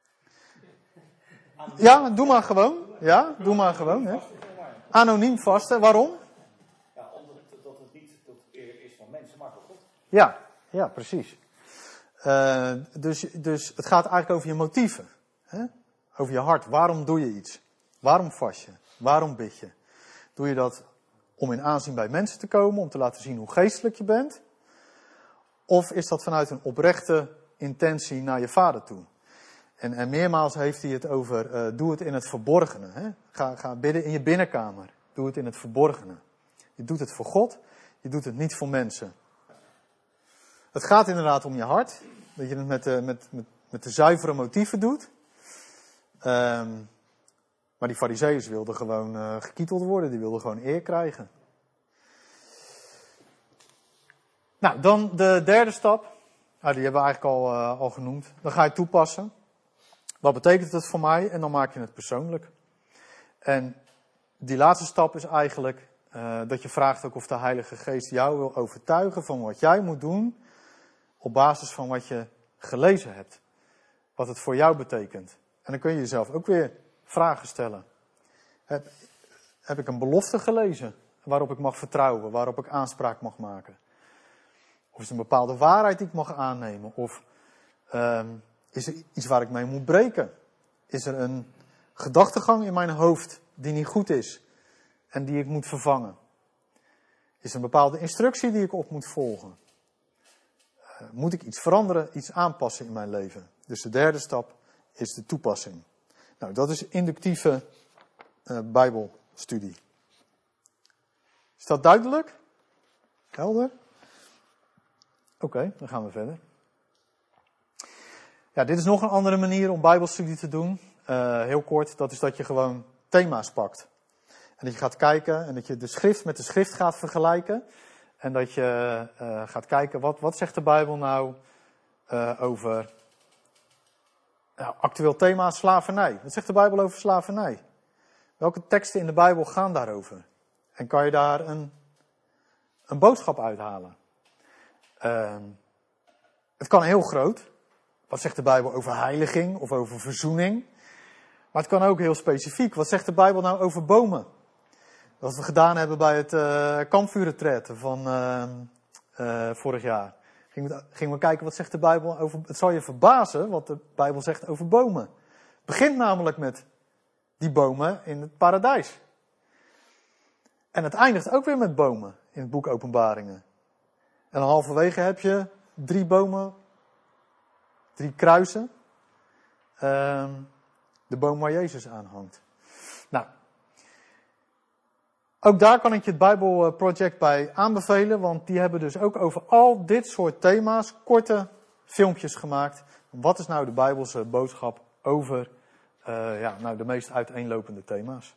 Ja, doe maar gewoon. Ja, doe maar gewoon. Hè. Anoniem vasten. Waarom? Ja, omdat het, dat het niet tot eer is van mensen, maar van God. Ja, ja, precies. Uh, dus, dus het gaat eigenlijk over je motieven. Hè? Over je hart. Waarom doe je iets? Waarom vast je? Waarom bid je? Doe je dat om in aanzien bij mensen te komen, om te laten zien hoe geestelijk je bent? Of is dat vanuit een oprechte intentie naar je vader toe? En, en meermaals heeft hij het over, uh, doe het in het verborgene. Hè? Ga, ga bidden in je binnenkamer. Doe het in het verborgene. Je doet het voor God, je doet het niet voor mensen. Het gaat inderdaad om je hart. Dat je het met de, met, met, met de zuivere motieven doet. Um, maar die Farizeeërs wilden gewoon uh, gekieteld worden. Die wilden gewoon eer krijgen. Nou, dan de derde stap. Nou, die hebben we eigenlijk al, uh, al genoemd. Dan ga je toepassen. Wat betekent het voor mij? En dan maak je het persoonlijk. En die laatste stap is eigenlijk uh, dat je vraagt ook of de Heilige Geest jou wil overtuigen van wat jij moet doen. Op basis van wat je gelezen hebt. Wat het voor jou betekent. En dan kun je jezelf ook weer vragen stellen. Heb, heb ik een belofte gelezen waarop ik mag vertrouwen, waarop ik aanspraak mag maken? Of is er een bepaalde waarheid die ik mag aannemen? Of um, is er iets waar ik mee moet breken? Is er een gedachtegang in mijn hoofd die niet goed is en die ik moet vervangen? Is er een bepaalde instructie die ik op moet volgen? Uh, moet ik iets veranderen, iets aanpassen in mijn leven? Dus de derde stap is de toepassing. Nou, dat is inductieve uh, Bijbelstudie. Is dat duidelijk? Helder? Oké, okay, dan gaan we verder. Ja, dit is nog een andere manier om Bijbelstudie te doen. Uh, heel kort, dat is dat je gewoon thema's pakt. En dat je gaat kijken en dat je de schrift met de schrift gaat vergelijken. En dat je uh, gaat kijken, wat, wat zegt de Bijbel nou uh, over nou, actueel thema slavernij. Wat zegt de Bijbel over slavernij? Welke teksten in de Bijbel gaan daarover? En kan je daar een, een boodschap uithalen? Uh, het kan heel groot. Wat zegt de Bijbel over heiliging of over verzoening? Maar het kan ook heel specifiek. Wat zegt de Bijbel nou over bomen? Wat we gedaan hebben bij het uh, kampvuurretraite van uh, uh, vorig jaar. Gingen we, gingen we kijken wat zegt de Bijbel over... Het zal je verbazen wat de Bijbel zegt over bomen. Het begint namelijk met die bomen in het paradijs. En het eindigt ook weer met bomen in het boek Openbaringen. En halverwege heb je drie bomen, drie kruisen. Uh, de boom waar Jezus aan hangt. Nou, Ook daar kan ik je het Bijbelproject bij aanbevelen, want die hebben dus ook over al dit soort thema's korte filmpjes gemaakt. Wat is nou de Bijbelse boodschap over uh, ja, nou, de meest uiteenlopende thema's?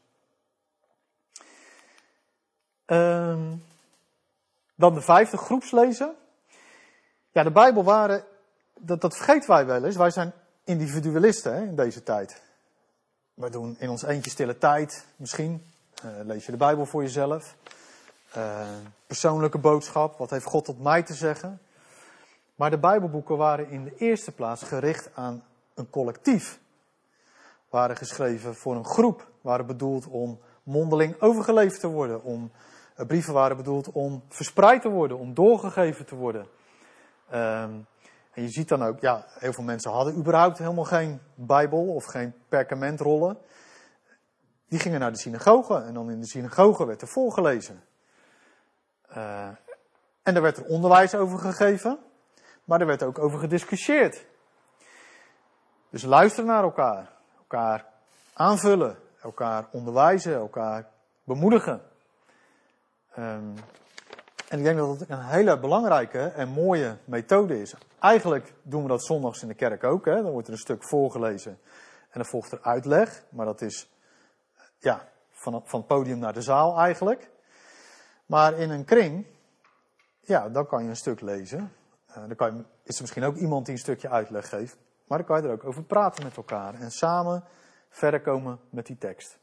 Um, dan de vijfde, groepslezen. Ja, de Bijbel waren, dat, dat vergeten wij wel eens, wij zijn individualisten hè, in deze tijd. Wij doen in ons eentje stille tijd misschien. Uh, lees je de Bijbel voor jezelf. Uh, persoonlijke boodschap. Wat heeft God tot mij te zeggen? Maar de Bijbelboeken waren in de eerste plaats gericht aan een collectief. Waren geschreven voor een groep. Waren bedoeld om mondeling overgeleverd te worden. Om, uh, brieven waren bedoeld om verspreid te worden. Om doorgegeven te worden. Um, en je ziet dan ook, ja, heel veel mensen hadden überhaupt helemaal geen Bijbel of geen perkamentrollen. Die gingen naar de synagoge en dan in de synagoge werd er voorgelezen. Uh, en daar werd er onderwijs over gegeven, maar er werd ook over gediscussieerd. Dus luisteren naar elkaar, elkaar aanvullen, elkaar onderwijzen, elkaar bemoedigen. Um, en ik denk dat het een hele belangrijke en mooie methode is. Eigenlijk doen we dat zondags in de kerk ook. Hè? Dan wordt er een stuk voorgelezen en dan volgt er uitleg, maar dat is ja, van, van het podium naar de zaal eigenlijk. Maar in een kring, ja, dan kan je een stuk lezen. Uh, dan kan je, is er misschien ook iemand die een stukje uitleg geeft. Maar dan kan je er ook over praten met elkaar. En samen verder komen met die tekst.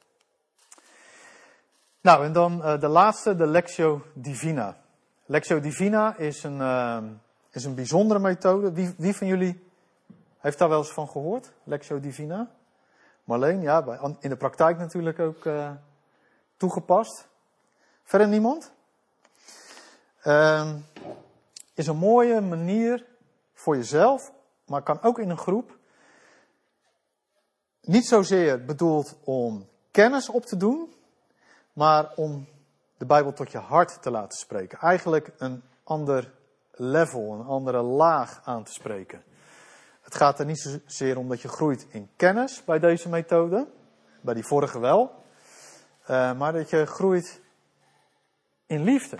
Nou, en dan uh, de laatste, de Lectio Divina. Lectio Divina is een, uh, is een bijzondere methode. Wie, wie van jullie heeft daar wel eens van gehoord? Lectio Divina? Marleen, ja, bij, in de praktijk natuurlijk ook uh, toegepast. Verder niemand? Uh, is een mooie manier voor jezelf, maar kan ook in een groep. Niet zozeer bedoeld om kennis op te doen, maar om de Bijbel tot je hart te laten spreken. Eigenlijk een ander level, een andere laag aan te spreken. Het gaat er niet zozeer om dat je groeit in kennis bij deze methode, bij die vorige wel, uh, maar dat je groeit in liefde.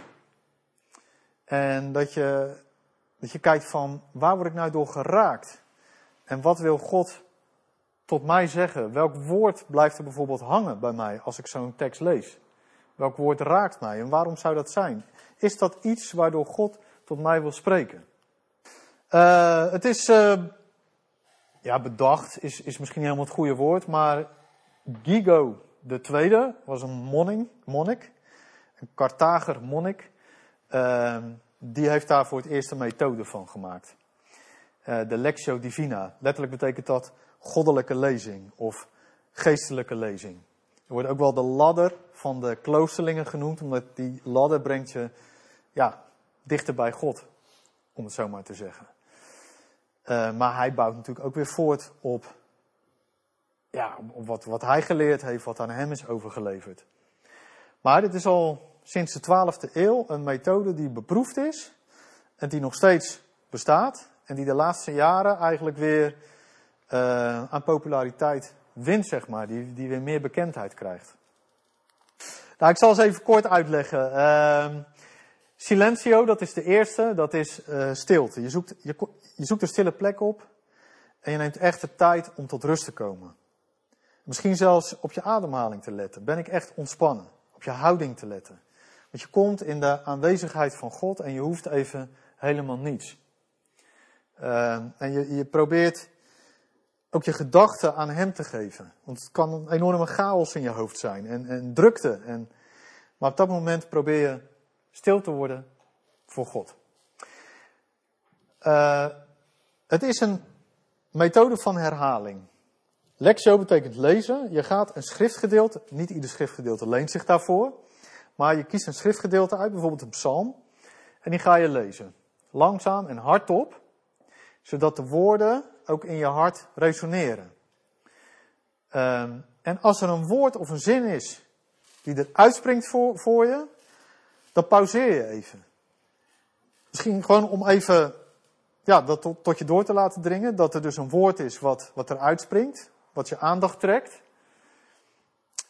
En dat je, dat je kijkt van, waar word ik nou door geraakt? En wat wil God tot mij zeggen? Welk woord blijft er bijvoorbeeld hangen bij mij als ik zo'n tekst lees? Welk woord raakt mij en waarom zou dat zijn? Is dat iets waardoor God tot mij wil spreken? Uh, het is, uh, ja, bedacht is, is misschien niet helemaal het goede woord, maar Guigo de Tweede was een monnik, monnik een Carthager monnik. Uh, die heeft daar voor het eerst een methode van gemaakt. Uh, de Lectio Divina. Letterlijk betekent dat goddelijke lezing of geestelijke lezing. Er wordt ook wel de ladder van de kloosterlingen genoemd, omdat die ladder brengt je ja, dichter bij God, om het zo maar te zeggen. Uh, maar hij bouwt natuurlijk ook weer voort op, ja, op wat, wat hij geleerd heeft, wat aan hem is overgeleverd. Maar dit is al sinds de twaalfde eeuw een methode die beproefd is en die nog steeds bestaat en die de laatste jaren eigenlijk weer uh, aan populariteit wint, zeg maar, die, die weer meer bekendheid krijgt. Nou, ik zal eens even kort uitleggen. Uh, Silentio, dat is de eerste, dat is uh, stilte. Je zoekt, je, je zoekt een stille plek op en je neemt echt de tijd om tot rust te komen. Misschien zelfs op je ademhaling te letten. Ben ik echt ontspannen? Op je houding te letten. Want je komt in de aanwezigheid van God en je hoeft even helemaal niets. Uh, en je, je probeert ook je gedachten aan hem te geven. Want het kan een enorme chaos in je hoofd zijn en, en drukte. En, maar op dat moment probeer je stil te worden voor God. Uh, het is een methode van herhaling. Lectio betekent lezen. Je gaat een schriftgedeelte, niet ieder schriftgedeelte leent zich daarvoor. Maar je kiest een schriftgedeelte uit, bijvoorbeeld een psalm. En die ga je lezen. Langzaam en hardop. Zodat de woorden ook in je hart resoneren. Um, en als er een woord of een zin is die er uitspringt voor, voor je, dan pauzeer je even. Misschien gewoon om even ja, dat tot, tot je door te laten dringen. Dat er dus een woord is wat, wat er uitspringt, wat je aandacht trekt.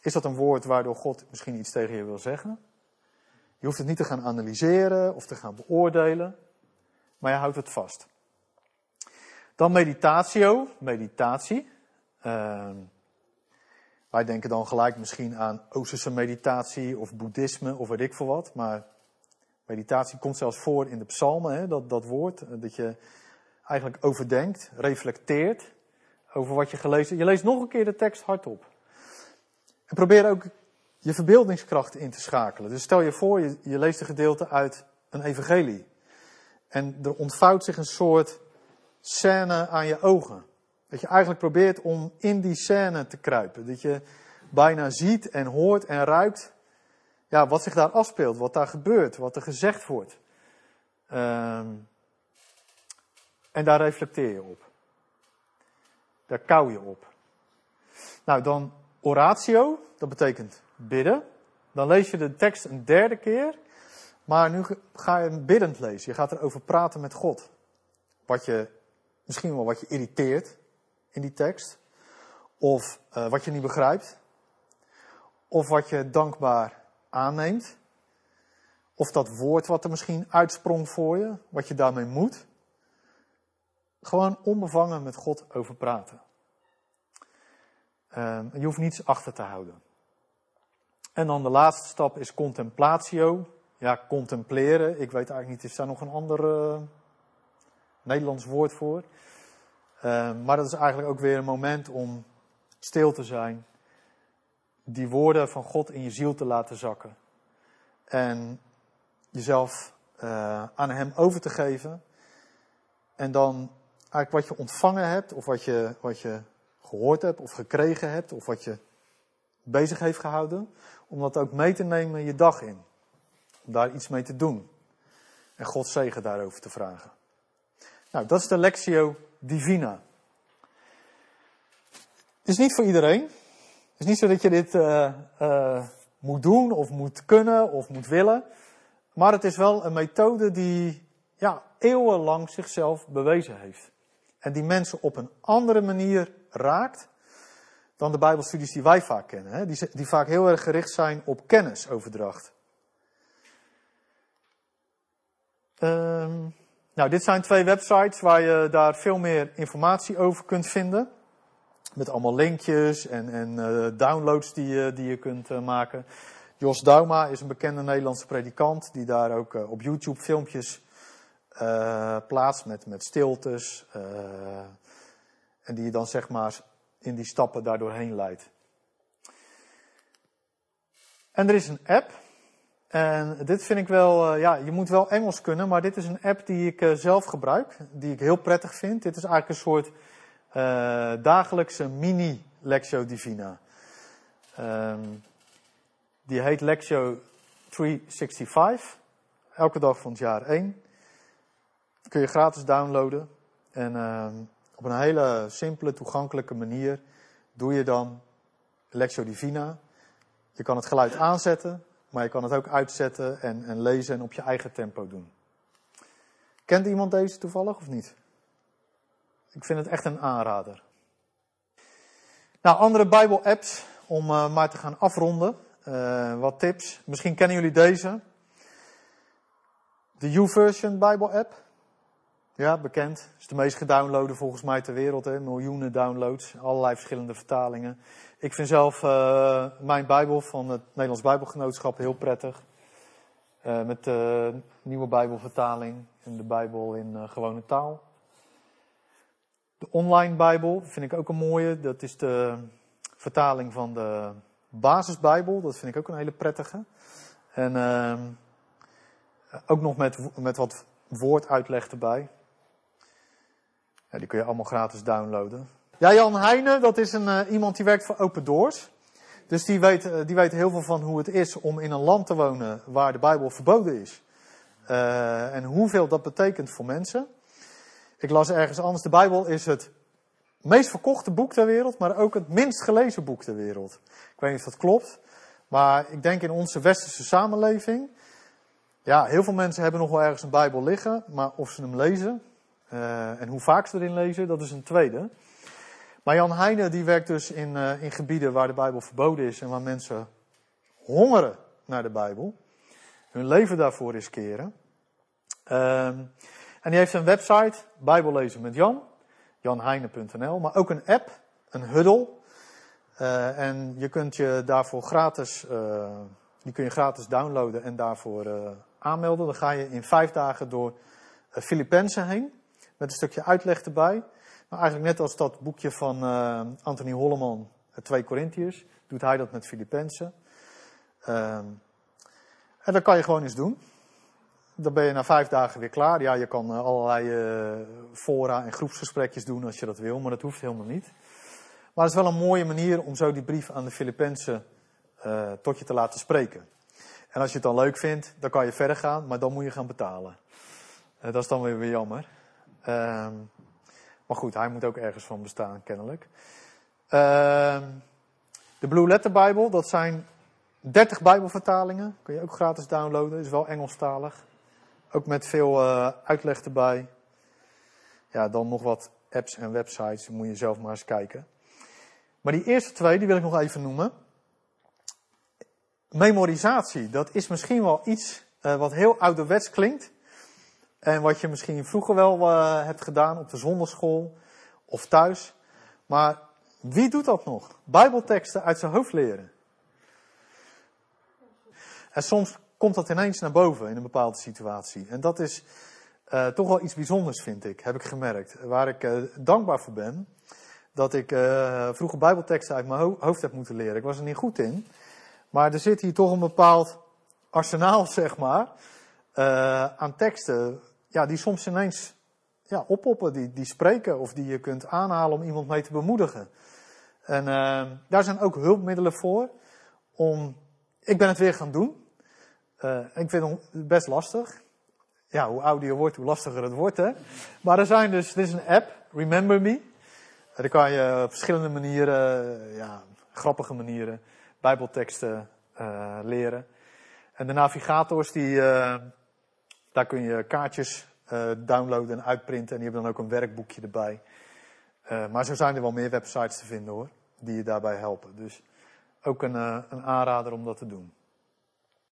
is dat een woord waardoor God misschien iets tegen je wil zeggen. Je hoeft het niet te gaan analyseren of te gaan beoordelen, maar je houdt het vast. Dan meditatio, meditatie. Uh, wij denken dan gelijk misschien aan Oosterse meditatie of boeddhisme of weet ik veel wat. Maar meditatie komt zelfs voor in de psalmen, hè, dat, dat woord. Dat je eigenlijk overdenkt, reflecteert over wat je gelezen hebt. Je leest nog een keer de tekst hardop. En probeer ook je verbeeldingskracht in te schakelen. Dus stel je voor, je, je leest een gedeelte uit een evangelie. En er ontvouwt zich een soort scène aan je ogen. Dat je eigenlijk probeert om in die scène te kruipen. Dat je bijna ziet en hoort en ruikt ja, wat zich daar afspeelt, wat daar gebeurt, wat er gezegd wordt. Um, en daar reflecteer je op. Daar kauw je op. Nou, dan oratio, dat betekent bidden. Dan lees je de tekst een derde keer, maar nu ga je hem biddend lezen. Je gaat erover praten met God. Wat je, misschien wel wat je irriteert in die tekst. Of uh, wat je niet begrijpt. Of wat je dankbaar aanneemt. Of dat woord wat er misschien uitsprong voor je, wat je daarmee moet. Gewoon onbevangen met God over praten. Uh, je hoeft niets achter te houden. En dan de laatste stap is contemplatio. Ja, contempleren. Ik weet eigenlijk niet, is daar nog een ander uh, Nederlands woord voor? Uh, maar dat is eigenlijk ook weer een moment om stil te zijn. Die woorden van God in je ziel te laten zakken. En jezelf uh, aan hem over te geven. En dan eigenlijk wat je ontvangen hebt, of wat je, wat je gehoord hebt, of gekregen hebt, of wat je bezig heeft gehouden, om dat ook mee te nemen je dag in. Om daar iets mee te doen. En Gods zegen daarover te vragen. Nou, dat is de Lectio Divina. Het is niet voor iedereen. Het is niet zo dat je dit uh, uh, moet doen, of moet kunnen, of moet willen. Maar het is wel een methode die ja, eeuwenlang zichzelf bewezen heeft. En die mensen op een andere manier raakt dan de Bijbelstudies die wij vaak kennen. Hè? Die, die vaak heel erg gericht zijn op kennisoverdracht. Um, nou, dit zijn twee websites waar je daar veel meer informatie over kunt vinden. Met allemaal linkjes en, en uh, downloads die je, die je kunt uh, maken. Jos Douma is een bekende Nederlandse predikant die daar ook uh, op YouTube filmpjes uh, plaatst met, met stiltes. Uh, en die je dan zeg maar in die stappen daardoor heen leidt. En er is een app. En dit vind ik wel, uh, ja, je moet wel Engels kunnen, maar dit is een app die ik uh, zelf gebruik. Die ik heel prettig vind. Dit is eigenlijk een soort uh, dagelijkse mini-Lectio Divina. Um, die heet Lectio driehonderdvijfenzestig. Elke dag van het jaar één. Kun je gratis downloaden. En uh, op een hele simpele, toegankelijke manier doe je dan Lectio Divina. Je kan het geluid aanzetten, maar je kan het ook uitzetten en, en lezen en op je eigen tempo doen. Kent iemand deze toevallig of niet? Ik vind het echt een aanrader. Nou, andere Bijbel-apps om uh, maar te gaan afronden. Uh, wat tips. Misschien kennen jullie deze. De YouVersion Bijbel-app. Ja, bekend. Dat is de meest gedownloade volgens mij ter wereld. Hè? Miljoenen downloads. Allerlei verschillende vertalingen. Ik vind zelf uh, mijn Bijbel van het Nederlands Bijbelgenootschap heel prettig. Uh, met de nieuwe Bijbelvertaling. En de Bijbel in uh, gewone taal. De online Bijbel vind ik ook een mooie. Dat is de vertaling van de basisbijbel. Dat vind ik ook een hele prettige. En uh, ook nog met, met wat woorduitleg erbij. Ja, die kun je allemaal gratis downloaden. Ja, Jan Heijnen, dat is een, uh, iemand die werkt voor Open Doors. Dus die weet, uh, die weet heel veel van hoe het is om in een land te wonen waar de Bijbel verboden is. Uh, en hoeveel dat betekent voor mensen. Ik las ergens anders, de Bijbel is het meest verkochte boek ter wereld, maar ook het minst gelezen boek ter wereld. Ik weet niet of dat klopt, maar ik denk in onze westerse samenleving, ja, heel veel mensen hebben nog wel ergens een Bijbel liggen, maar of ze hem lezen uh, en hoe vaak ze erin lezen, dat is een tweede. Maar Jan Heine die werkt dus in, uh, in gebieden waar de Bijbel verboden is en waar mensen hongeren naar de Bijbel. Hun leven daarvoor riskeren. Um, en die heeft een website, Bijbellezen met Jan, jan heine punt n l, maar ook een app, een Huddle. Uh, en je kunt je daarvoor gratis, uh, die kun je gratis downloaden en daarvoor uh, aanmelden. Dan ga je in vijf dagen door uh, Filippenzen heen, met een stukje uitleg erbij. Nou, eigenlijk net als dat boekje van uh, Anthony Holleman, twee Korintiërs, doet hij dat met Filippenzen. Uh, en dat kan je gewoon eens doen. Dan ben je na vijf dagen weer klaar. Ja, je kan uh, allerlei uh, fora en groepsgesprekjes doen als je dat wil, maar dat hoeft helemaal niet. Maar het is wel een mooie manier om zo die brief aan de Filippenzen uh, tot je te laten spreken. En als je het dan leuk vindt, dan kan je verder gaan, maar dan moet je gaan betalen. Uh, dat is dan weer, weer jammer. Uh, maar goed, hij moet ook ergens van bestaan, kennelijk. Uh, de Blue Letter Bijbel, dat zijn dertig Bijbelvertalingen. Kun je ook gratis downloaden, is wel Engelstalig. Ook met veel uh, uitleg erbij. Ja, dan nog wat apps en websites, moet je zelf maar eens kijken. Maar die eerste twee, die wil ik nog even noemen. Memorisatie, dat is misschien wel iets uh, wat heel ouderwets klinkt. En wat je misschien vroeger wel uh, hebt gedaan op de zondagschool of thuis. Maar wie doet dat nog? Bijbelteksten uit zijn hoofd leren. En soms komt dat ineens naar boven in een bepaalde situatie. En dat is uh, toch wel iets bijzonders, vind ik, heb ik gemerkt. Waar ik uh, dankbaar voor ben. Dat ik uh, vroeger Bijbelteksten uit mijn ho- hoofd heb moeten leren. Ik was er niet goed in. Maar er zit hier toch een bepaald arsenaal, zeg maar, uh, aan teksten. Ja, die soms ineens ja, oppoppen, die, die spreken of die je kunt aanhalen om iemand mee te bemoedigen. En uh, daar zijn ook hulpmiddelen voor. Om, ik ben het weer gaan doen. Uh, ik vind het best lastig. Ja, hoe ouder je wordt, hoe lastiger het wordt, hè. Maar er zijn dus, dit is een app, Remember Me. Daar kan je op verschillende manieren, ja, grappige manieren, Bijbelteksten uh, leren. En de navigators, die, uh, daar kun je kaartjes uh, downloaden en uitprinten. En die hebben dan ook een werkboekje erbij. Uh, maar zo zijn er wel meer websites te vinden, hoor, die je daarbij helpen. Dus ook een, uh, een aanrader om dat te doen.